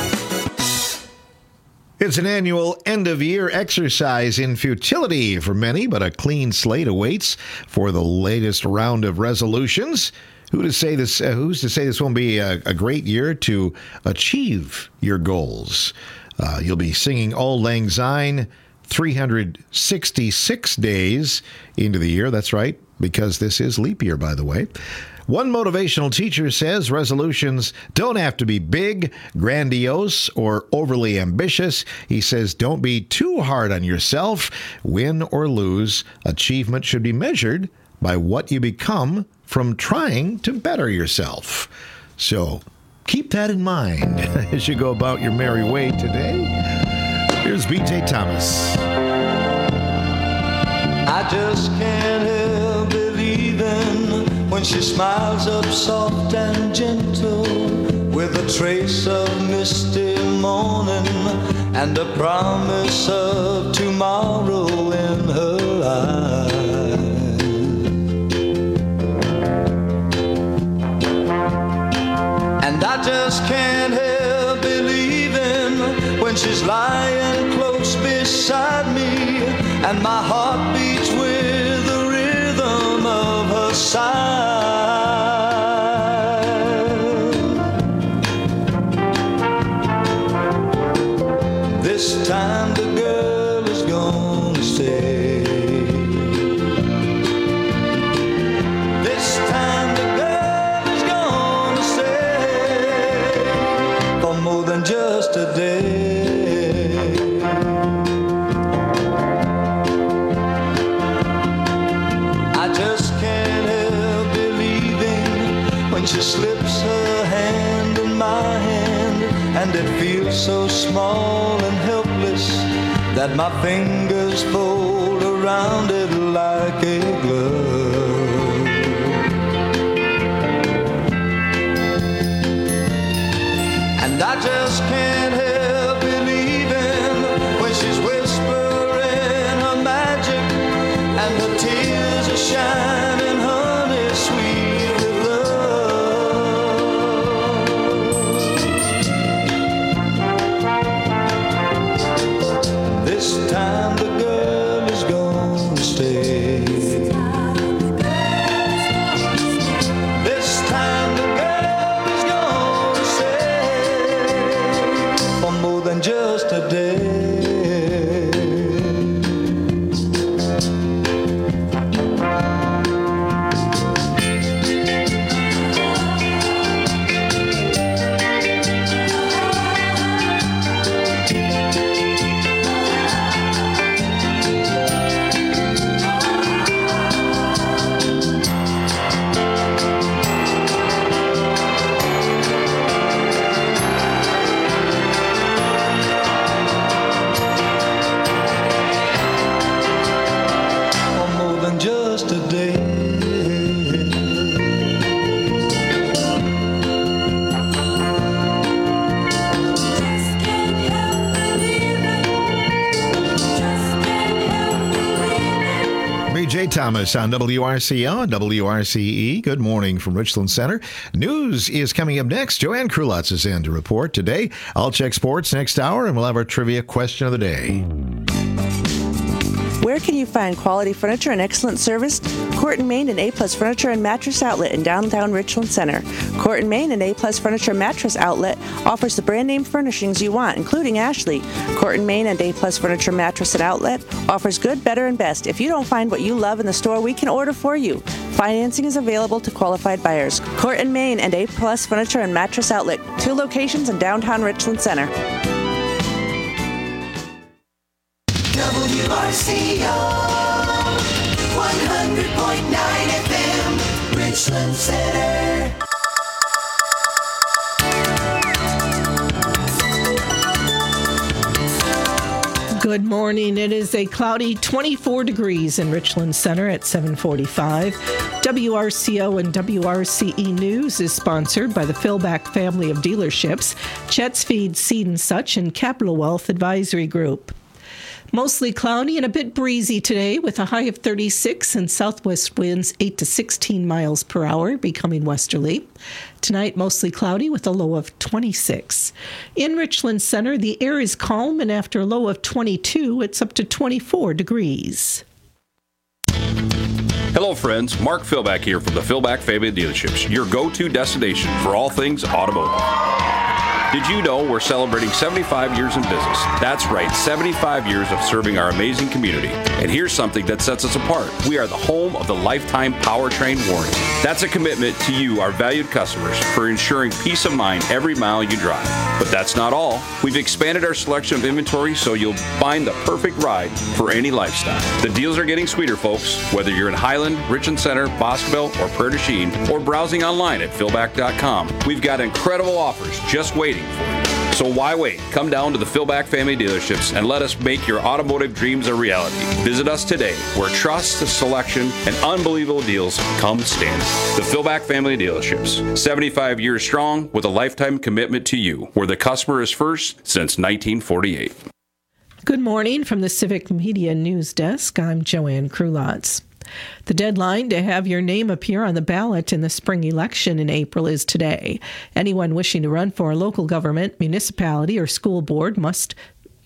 It's an annual end-of-year exercise in futility for many, but a clean slate awaits for the latest round of resolutions. Who's to say this won't be a great year to achieve your goals? You'll be singing Auld Lang Syne 366 days into the year. That's right, because this is leap year, by the way. One motivational teacher says resolutions don't have to be big, grandiose, or overly ambitious. He says don't be too hard on yourself. Win or lose, achievement should be measured by what you become from trying to better yourself. So keep that in mind as you go about your merry way today. Here's B.J. Thomas. I just can't help believing when she smiles up soft and gentle with a trace of misty morning and a promise of tomorrow in her eyes. And I just can't help believing when she's lying close beside me and my heart beats with the rhythm of her sigh. This time the girl is gonna stay. This time the girl is gonna stay for more than just a day. She slips her hand in my hand, and it feels so small and helpless that my fingers fold around it like a glove. And I just can't help believing when she's whispering her magic and her tears are shining honey sweet with love. This time the girl is gonna stay. This time the girl is gonna stay for more than just a day. Just a day. Thomas on WRCO and WRCE. Good morning from Richland Center. News is coming up next. Joanne Krulotz is in to report today. I'll check sports next hour, and we'll have our trivia question of the day. Where can you find quality furniture and excellent service? Court & Main and A-Plus Furniture and Mattress Outlet in downtown Richland Center. Court & Main and A-Plus Furniture and Mattress Outlet offers the brand name furnishings you want, including Ashley. Court & Main and A-Plus Furniture Mattress and Outlet offers good, better, and best. If you don't find what you love in the store, we can order for you. Financing is available to qualified buyers. Court & Main and A-Plus Furniture and Mattress Outlet, 2 locations in downtown Richland Center. WRCO 100.9 FM, Richland Center. Good morning. It is a cloudy 24 degrees in Richland Center at 7:45. WRCO and WRCE News is sponsored by the Philback family of dealerships, Chet's Feed, Seed and Such, and Capital Wealth Advisory Group. Mostly cloudy and a bit breezy today with a high of 36 and southwest winds 8 to 16 miles per hour, becoming westerly. Tonight, mostly cloudy with a low of 26. In Richland Center, the air is calm, and after a low of 22, it's up to 24 degrees. Hello, friends. Mark Philback here from the Philback family of dealerships, your go-to destination for all things automotive. Did you know we're celebrating 75 years in business? That's right, 75 years of serving our amazing community. And here's something that sets us apart. We are the home of the lifetime powertrain warranty. That's a commitment to you, our valued customers, for ensuring peace of mind every mile you drive. But that's not all. We've expanded our selection of inventory so you'll find the perfect ride for any lifestyle. The deals are getting sweeter, folks. Whether you're in Highland, Richland Center, Boscoville, or Prairie du Chien, or browsing online at philback.com, we've got incredible offers just waiting for you. So why wait? Come down to the Philback family dealerships and let us make your automotive dreams a reality. Visit us today, where trust, selection, and unbelievable deals come standard. The Philback family dealerships, 75 years strong with a lifetime commitment to you, where the customer is first since 1948. Good morning from the Civic Media News Desk. I'm Joanne Krulotz. The deadline to have your name appear on the ballot in the spring election in April is today. Anyone wishing to run for a local government, municipality, or school board must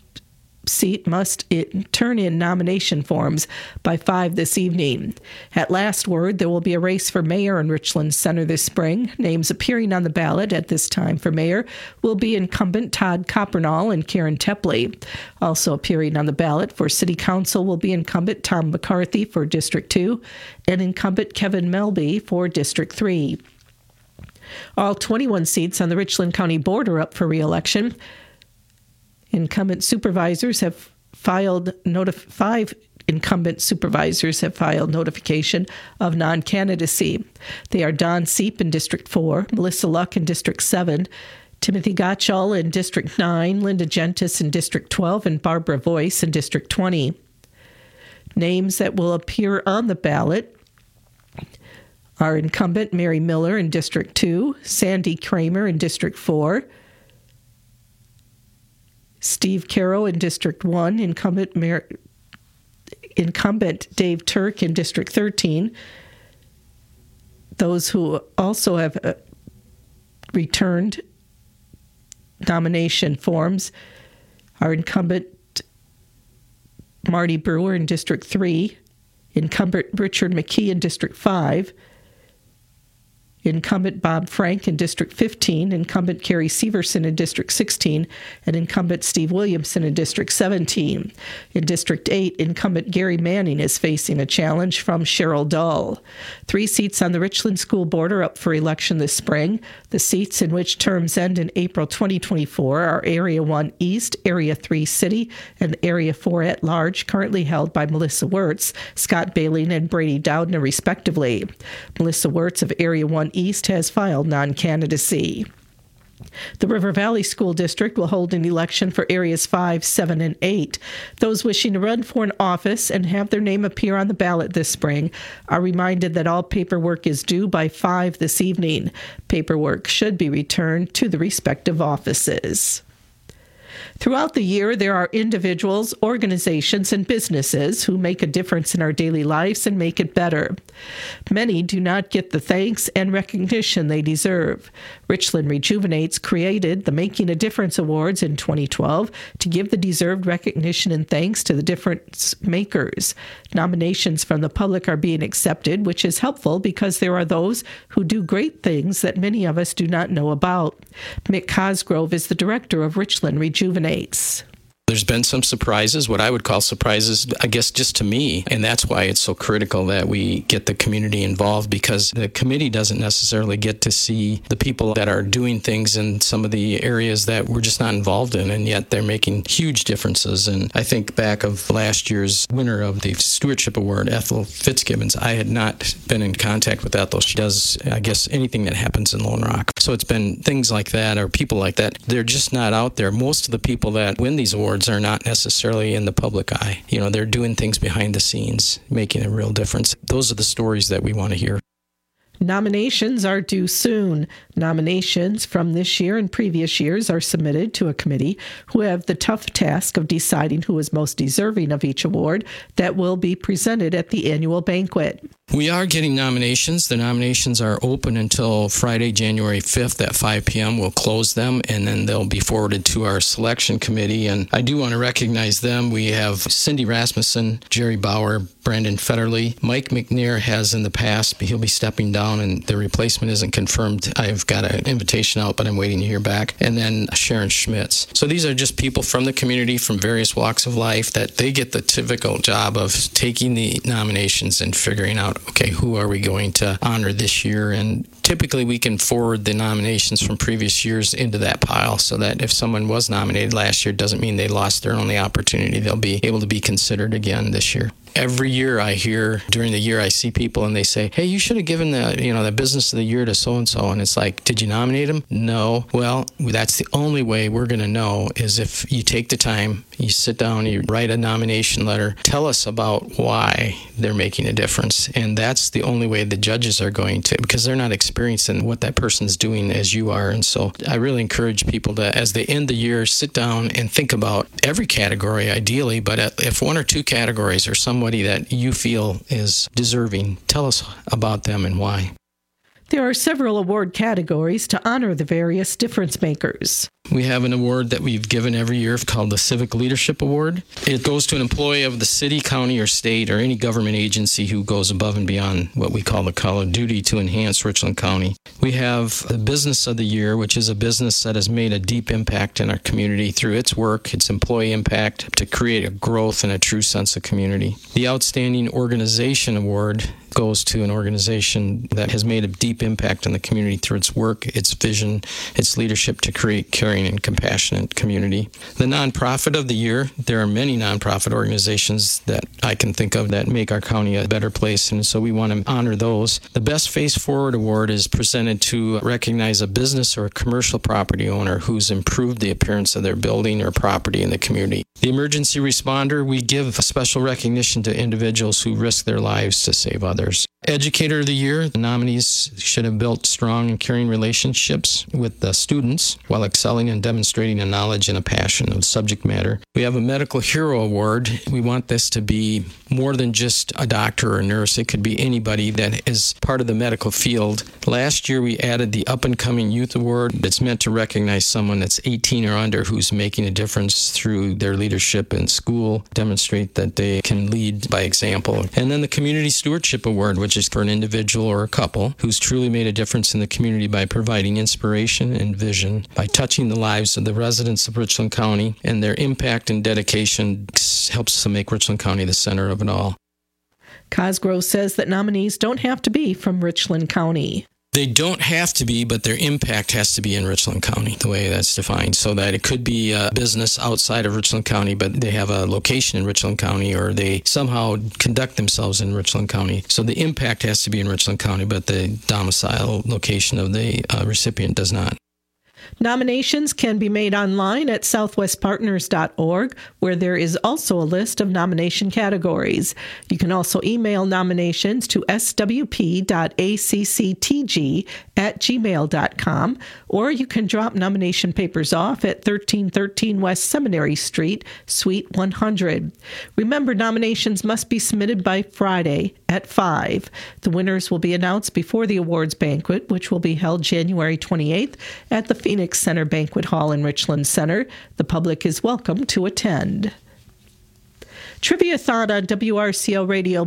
turn in nomination forms by 5 this evening. At last word, there will be a race for mayor in Richland Center this spring. Names appearing on the ballot at this time for mayor will be incumbent Todd Coppernall and Karen Tepley. Also appearing on the ballot for city council will be incumbent Tom McCarthy for District 2 and incumbent Kevin Melby for District 3. All 21 seats on the Richland County Board are up for re-election. Incumbent supervisors have filed 5 incumbent supervisors have filed notification of non-candidacy. They are Don Seep in District 4, Melissa Luck in District 7, Timothy Gottschall in District 9, Linda Gentis in District 12, and Barbara Voice in District 20. Names that will appear on the ballot are incumbent Mary Miller in District 2, Sandy Kramer in District 4, Steve Caro in District 1, incumbent Dave Turk in District 13. Those who also have returned nomination forms are incumbent Marty Brewer in District 3, incumbent Richard McKee in District 5, incumbent Bob Frank in District 15, incumbent Carrie Severson in District 16, and incumbent Steve Williamson in District 17. In District 8, incumbent Gary Manning is facing a challenge from Cheryl Dull. 3 seats on the Richland School Board are up for election this spring. The seats in which terms end in April 2024 are Area 1 East, Area 3 City, and Area 4 at large, currently held by Melissa Wirtz, Scott Baling, and Brady Doudna, respectively. Melissa Wirtz of Area 1 East has filed non-candidacy. The River Valley School District will hold an election for Areas 5, 7, and 8. Those wishing to run for an office and have their name appear on the ballot this spring are reminded that all paperwork is due by 5 this evening. Paperwork should be returned to the respective offices. Throughout the year, there are individuals, organizations, and businesses who make a difference in our daily lives and make it better. Many do not get the thanks and recognition they deserve. Richland Rejuvenates created the Making a Difference Awards in 2012 to give the deserved recognition and thanks to the difference makers. Nominations from the public are being accepted, which is helpful because there are those who do great things that many of us do not know about. Mick Cosgrove is the director of Richland Rejuvenates. There's been some surprises, what I would call surprises, I guess, just to me. And that's why it's so critical that we get the community involved, because the committee doesn't necessarily get to see the people that are doing things in some of the areas that we're just not involved in, and yet they're making huge differences. And I think back of last year's winner of the Stewardship Award, Ethel Fitzgibbons, I had not been in contact with Ethel. She does, I guess, anything that happens in Lone Rock. So it's been things like that, or people like that. They're just not out there. Most of the people that win these awards are not necessarily in the public eye. You know, they're doing things behind the scenes, making a real difference. Those are the stories that we want to hear. Nominations are due soon. Nominations from this year and previous years are submitted to a committee who have the tough task of deciding who is most deserving of each award that will be presented at the annual banquet. We are getting nominations. The nominations are open until Friday, January 5th at 5 p.m. We'll close them, and then they'll be forwarded to our selection committee. And I do want to recognize them. We have Cindy Rasmussen, Jerry Bauer, Brandon Federley. Mike McNair has in the past, but he'll be stepping down, and the replacement isn't confirmed. I've got an invitation out, but I'm waiting to hear back. And then Sharon Schmitz. So these are just people from the community from various walks of life that they get the difficult job of taking the nominations and figuring out, okay, who are we going to honor this year? And typically we can forward the nominations from previous years into that pile so that if someone was nominated last year, it doesn't mean they lost their only opportunity. They'll be able to be considered again this year. Every year I hear, during the year I see people and they say, hey, you should have given the business of the year to so-and-so. And it's like, did you nominate him? No. Well, that's the only way we're going to know is if you take the time, you sit down, you write a nomination letter, tell us about why they're making a difference. And that's the only way the judges are going to, because they're not experiencing what that person's doing as you are. And so I really encourage people to, as they end the year, sit down and think about every category ideally, but if one or two categories are somebody that you feel is deserving, tell us about them and why. There are several award categories to honor the various difference makers. We have an award that we've given every year called the Civic Leadership Award. It goes to an employee of the city, county, or state, or any government agency who goes above and beyond what we call the call of duty to enhance Richland County. We have the Business of the Year, which is a business that has made a deep impact in our community through its work, its employee impact, to create a growth and a true sense of community. The Outstanding Organization Award goes to an organization that has made a deep impact in the community through its work, its vision, its leadership to create caring and compassionate community. The Nonprofit of the Year, there are many nonprofit organizations that I can think of that make our county a better place, and so we want to honor those. The Best Face Forward Award is presented to recognize a business or a commercial property owner who's improved the appearance of their building or property in the community. The Emergency Responder, we give a special recognition to individuals who risk their lives to save others. Educator of the Year, the nominees should have built strong and caring relationships with the students while excelling and demonstrating a knowledge and a passion of subject matter. We have a Medical Hero Award. We want this to be more than just a doctor or a nurse. It could be anybody that is part of the medical field. Last year, we added the Up and Coming Youth Award that's meant to recognize someone that's 18 or under who's making a difference through their leadership in school, demonstrate that they can lead by example. And then the Community Stewardship Award, which is for an individual or a couple who's truly made a difference in the community by providing inspiration and vision, by touching the lives of the residents of Richland County, and their impact and dedication helps to make Richland County the center of it all. Cosgrove says that nominees don't have to be from Richland County. They don't have to be, but their impact has to be in Richland County, the way that's defined, so that it could be a business outside of Richland County, but they have a location in Richland County, or they somehow conduct themselves in Richland County. So the impact has to be in Richland County, but the domicile location of the recipient does not. Nominations can be made online at southwestpartners.org, where there is also a list of nomination categories. You can also email nominations to swp.accttg@gmail.com, or you can drop nomination papers off at 1313 West Seminary Street, Suite 100. Remember, nominations must be submitted by Friday at 5. The winners will be announced before the awards banquet, which will be held January 28th at the Phoenix Center Banquet Hall in Richland Center. The public is welcome to attend. Trivia-thon on WRCO Radio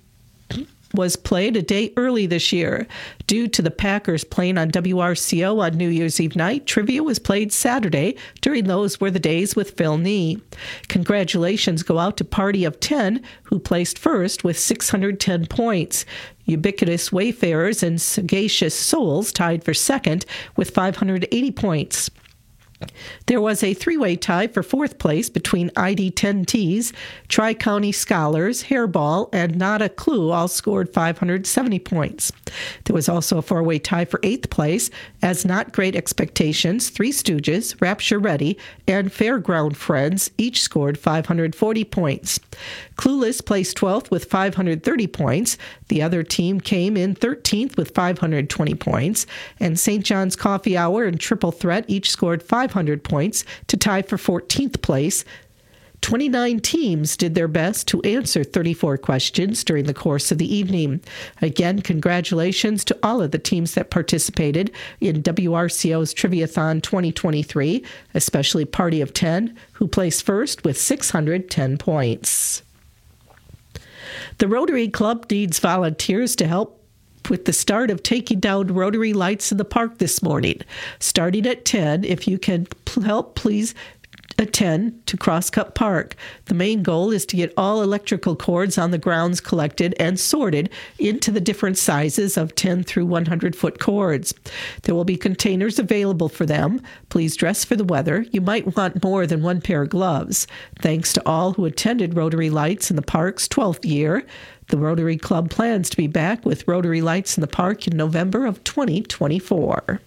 was played a day early this year. Due to the Packers playing on WRCO on New Year's Eve night, trivia was played Saturday during Those Were the Days with Phil Nee. Congratulations go out to Party of 10, who placed first with 610 points. Ubiquitous Wayfarers and Sagacious Souls tied for second with 580 points. There was a three-way tie for fourth place between ID10Ts, Tri-County Scholars, Hairball, and Not a Clue all scored 570 points. There was also a four-way tie for eighth place as Not Great Expectations, Three Stooges, Rapture Ready, and Fairground Friends each scored 540 points. Clueless placed 12th with 530 points. The other team came in 13th with 520 points. And St. John's Coffee Hour and Triple Threat each scored 500 points to tie for 14th place. 29 teams did their best to answer 34 questions during the course of the evening. Again, congratulations to all of the teams that participated in WRCO's Trivia-thon 2023, especially Party of 10, who placed first with 610 points. The Rotary Club needs volunteers to help with the start of taking down Rotary lights in the park this morning. Starting at 10, if you can help, please attend to Crosscut Park. The main goal is to get all electrical cords on the grounds collected and sorted into the different sizes of 10 through 100-foot cords. There will be containers available for them. Please dress for the weather. You might want more than one pair of gloves. Thanks to all who attended Rotary Lights in the Park's 12th year. The Rotary Club plans to be back with Rotary Lights in the Park in November of 2024.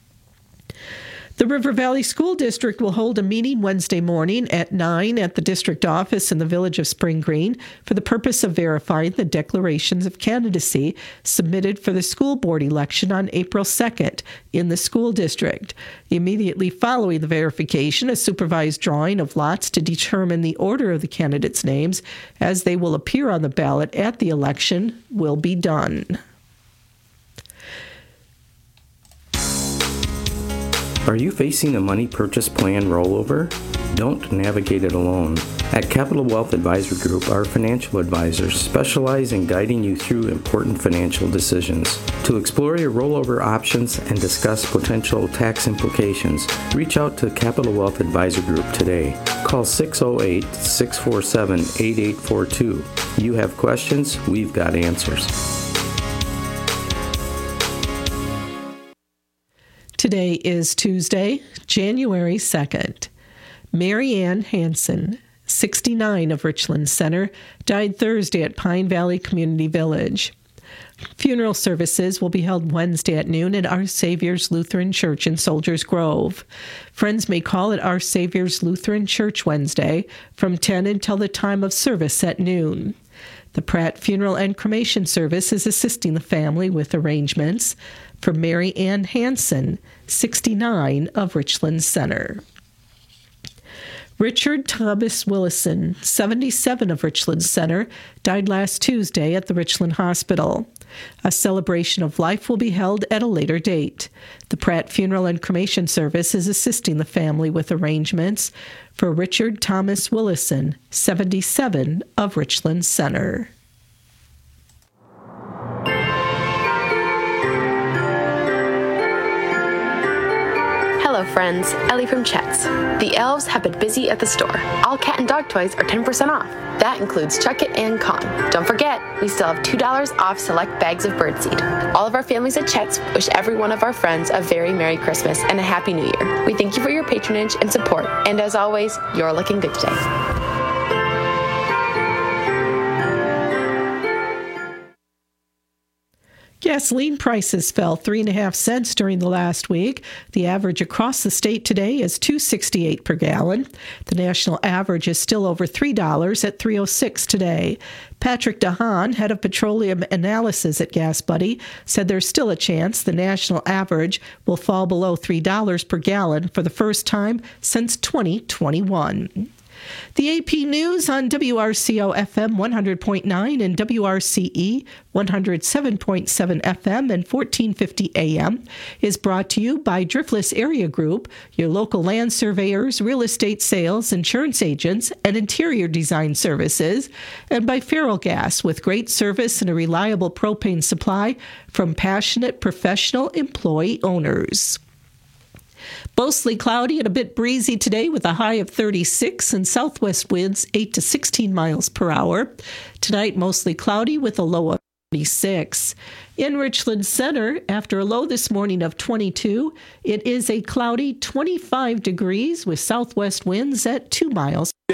The River Valley School District will hold a meeting Wednesday morning at 9 at the district office in the village of Spring Green for the purpose of verifying the declarations of candidacy submitted for the school board election on April 2nd in the school district. Immediately following the verification, a supervised drawing of lots to determine the order of the candidates' names as they will appear on the ballot at the election will be done. Are you facing a money purchase plan rollover? Don't navigate it alone. At Capital Wealth Advisory Group, our financial advisors specialize in guiding you through important financial decisions. To explore your rollover options and discuss potential tax implications, reach out to Capital Wealth Advisory Group today. Call 608-647-8842. You have questions, we've got answers. Today is Tuesday, January 2nd. Mary Ann Hansen, 69 of Richland Center, died Thursday at Pine Valley Community Village. Funeral services will be held Wednesday at noon at Our Savior's Lutheran Church in Soldiers Grove. Friends may call at Our Savior's Lutheran Church Wednesday from 10 until the time of service at noon. The Pratt Funeral and Cremation Service is assisting the family with arrangements for Mary Ann Hansen, 69 of Richland Center. Richard Thomas Willison, 77 of Richland Center, died last Tuesday at the Richland Hospital. A celebration of life will be held at a later date. The Pratt Funeral and Cremation Service is assisting the family with arrangements for Richard Thomas Willison, 77 of Richland Center. Hello friends, Ellie from Chet's. The elves have been busy at the store. All cat and dog toys are 10% off. That includes Chuck It and Kong. Don't forget, we still have $2 off select bags of birdseed. All of our families at Chet's wish every one of our friends a very Merry Christmas and a Happy New Year. We thank you for your patronage and support, and as always, you're looking good today. Gasoline prices fell 3.5 cents during the last week. The average across the state today is $2.68 per gallon. The national average is still over $3 at $3.06 today. Patrick DeHaan, head of petroleum analysis at Gas Buddy, said there's still a chance the national average will fall below $3 per gallon for the first time since 2021. The AP News on WRCO FM 100.9 and WRCE 107.7 FM and 1450 AM is brought to you by Driftless Area Group, your local land surveyors, real estate sales, insurance agents, and interior design services, and by Feral Gas, with great service and a reliable propane supply from passionate professional employee owners. Mostly cloudy and a bit breezy today with a high of 36 and southwest winds 8 to 16 miles per hour. Tonight, mostly cloudy with a low of 26. In Richland Center, after a low this morning of 22, it is a cloudy 25 degrees with southwest winds at 2 miles